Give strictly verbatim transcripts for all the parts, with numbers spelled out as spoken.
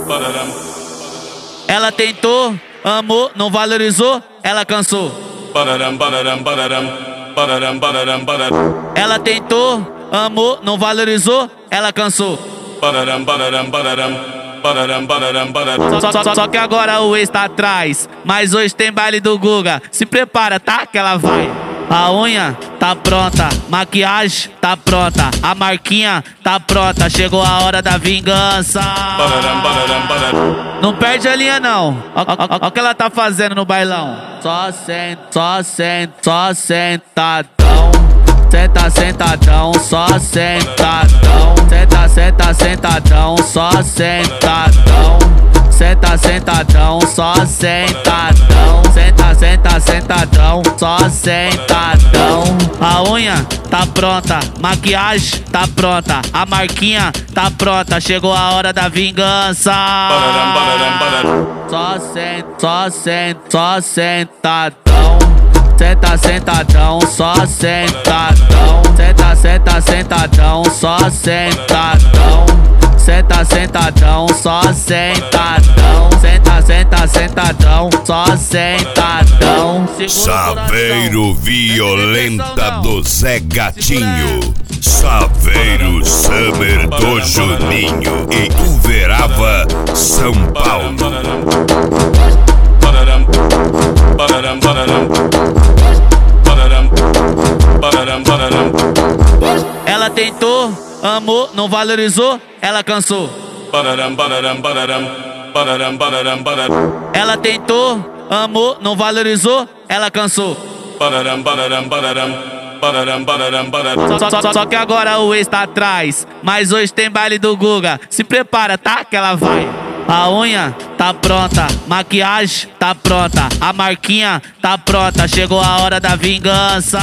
Ela tentou, amou, não valorizou, ela cansou. Ela tentou, amou, não valorizou, ela cansou. Só, só, só que agora o ex tá atrás, mas hoje tem baile do Guga. Se prepara, tá? Que ela vai. A unha tá pronta, maquiagem tá pronta, a marquinha tá pronta, chegou a hora da vingança. Não perde a linha não, olha o que ela tá fazendo no bailão. Só senta, só senta, só sentadão. Senta, sentadão, só sentadão. Senta, senta, sentadão, só sentadão. Senta, sentadão, só sentadão. Senta, senta, sentadão, só sentadão. A unha tá pronta, maquiagem tá pronta, a marquinha tá pronta, chegou a hora da vingança. Só senta, só senta, só sentadão. Senta, sentadão, só sentadão. Senta, senta, sentadão, só sentadão. Senta, sentadão, só sentadão. Senta, senta, sentadão, só sentadão. Saveiro Violenta do Zé Gatinho, Saveiro Summer do Juninho e Uberaba, São Paulo. Ela tentou, amou, não valorizou, ela cansou. Ela tentou, amou, não valorizou, ela cansou. Só, só, só que agora o ex tá atrás, mas hoje tem baile do Guga. Se prepara, tá? Que ela vai. A unha tá pronta, maquiagem tá pronta, a marquinha tá pronta, chegou a hora da vingança.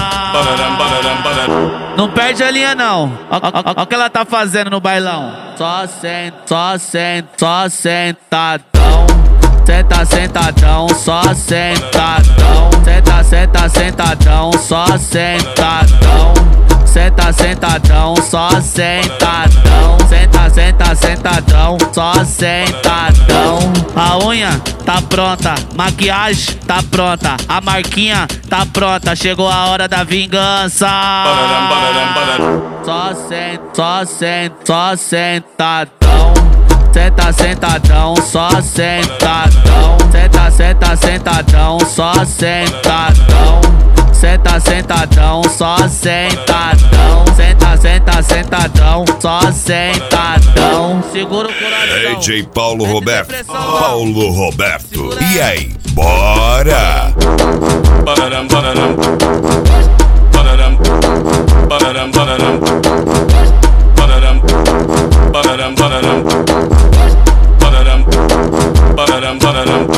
Não perde a linha não, olha o que ela tá fazendo no bailão. Só senta, só senta, só sentadão. Senta, sentadão, só sentadão. Senta, senta, sentadão, só sentadão. Senta, sentadão, só sentadão. Senta, senta, sentadão, só sentadão. A unha tá pronta, maquiagem tá pronta, a marquinha tá pronta, chegou a hora da vingança. Só senta, só senta, só sentadão. Senta, sentadão, só sentadão. Senta, senta, sentadão, só sentadão. Senta, sentadão, só sentadão. Senta, senta, sentadão, só sentadão. Segura o coração. D J Paulo Roberto, Paulo Roberto. E aí, bora! Bararam, bararam. Bararam, bararam, bararam. Bararam, bararam, bararam. Bararam, bararam, bararam.